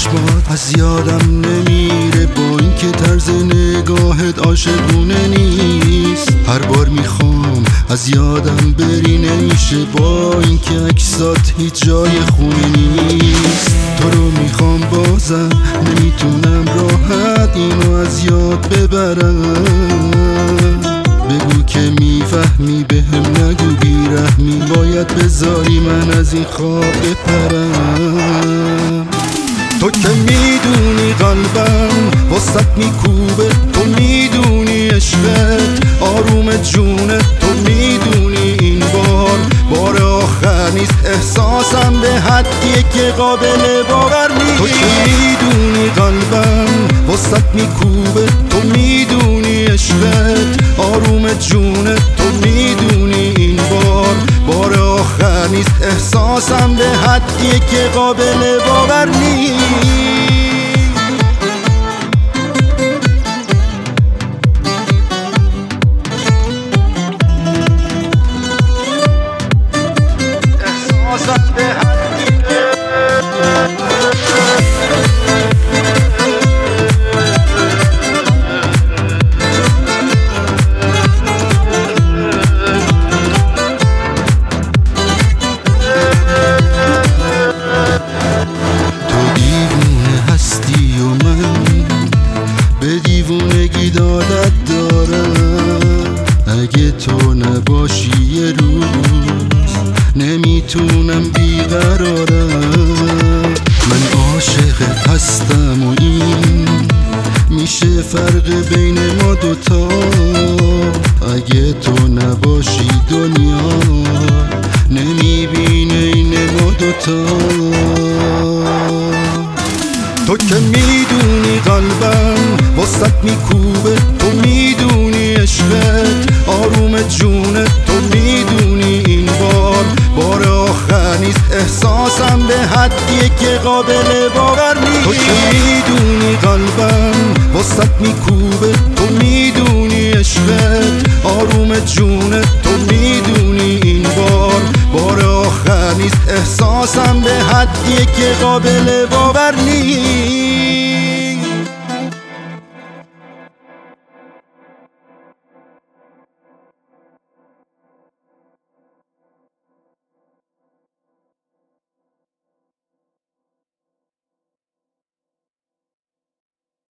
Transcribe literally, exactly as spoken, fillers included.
چشمات از یادم نمیره، با اینکه طرز نگاهت عاشقونه نیست. هر بار میخوام از یادم بری نمیشه، با اینکه عکسات هیچ جای خونه نیست. تو رو میخوام بازم نمیتونم راحت اینو از یاد ببرم. بگو که میفهمی بهم نگو بیرحمی، باید بذاری من از این خواب بپرم. تو که میدونی قلبم وسط میکوبه، تو میدونی عشقت آروم جونه، تو میدونی این بار بار آخر نیست. احساسم به حدیه که قابل باور نیست. تو که میدونی قلبم وسط میکوبه، تو میدونی عشقت آروم جونه، تو میدونی این بار بار آخر نیست. احساسم به حدیه که قابل باور نیست. احساسم به حدیه دیوونگی دادت دارم. اگه تو نباشی یه روز نمیتونم بیقرارم. من عاشقت هستم و این میشه فرق بین ما دوتا. اگه تو نباشی دنیا نمیبینه این ما دوتا. تو که میدونی قلبم وسط میکوبه، تو میدونی عشقت آروم جونه، تو میدونی این بار بار آخر نیست. احساسم به حدیه که قابل باور نیست. تو که میدونی قلبم وسط میکوبه، تو میدونی عشقت آروم جونه، تو میدونی این بار بار آخر نیست. احساسم به حدیه که قابل باور نیست.